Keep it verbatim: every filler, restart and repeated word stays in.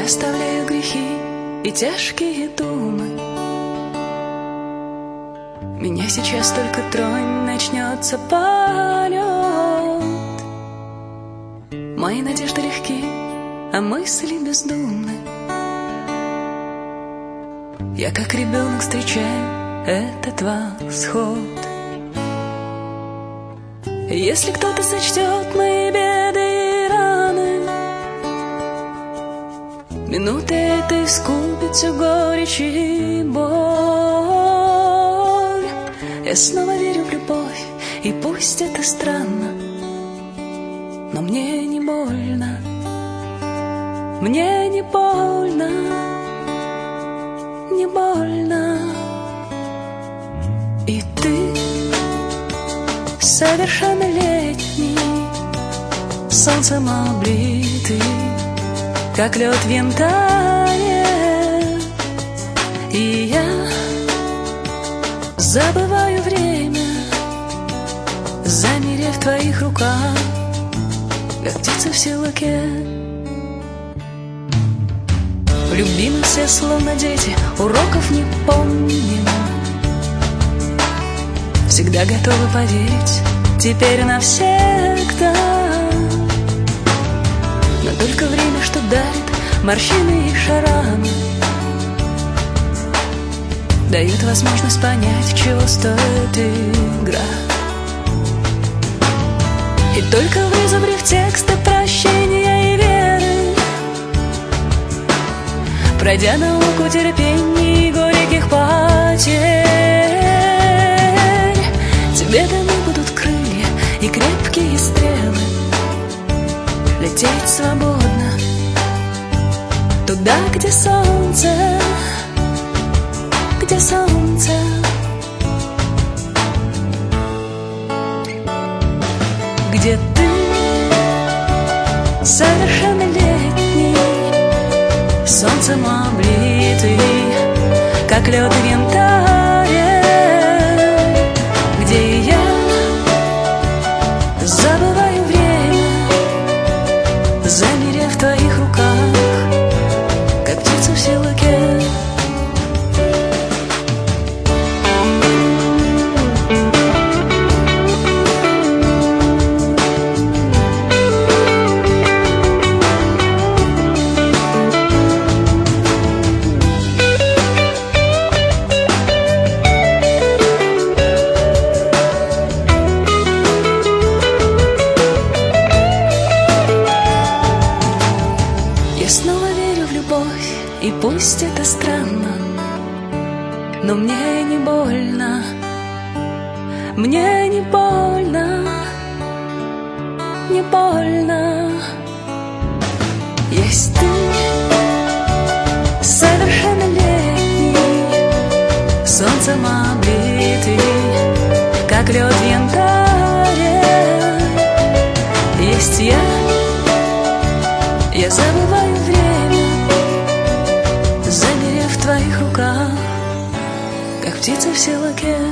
Я оставляю грехи и тяжкие думы. Меня сейчас только тронь, начнется полет. Мои надежды легки, а мысли бездумны. Я как ребенок встречаю этот восход. Если кто-то сочтет мои беды и раны, минуты этой искупит всю горечь и боль. Я снова верю в любовь, и пусть это странно, но мне не больно, мне не больно, не больно. И ты совершеннолетний, солнцем облитый, как лед в янтаре. И я забываю время, замерев в твоих руках, как птица в селке. Любимы все словно дети, уроков не помним. Всегда готовы поверить, теперь навсегда. Но только время, что дарит морщины и шрамы, дает возможность понять, чего стоит игра. И только вызубрив тексты прощения и веры, пройдя науку терпений и горьких потерь, тебе даны будут крылья и крепкие стрелы, лететь свободно туда, где солнце, где солнце. Где ты совершеннолетний, солнцем облитый, как лед в янтаре. Где я забываю время, замерев в твоих руках, как птица в селке. Я снова верю в любовь, и пусть это странно, но мне не больно, мне не больно, не больно. Есть ты совершеннолетний, солнцем облитый, как лед в янтаре. Есть я, я забываю время, замерев в твоих руках, как птица в селке.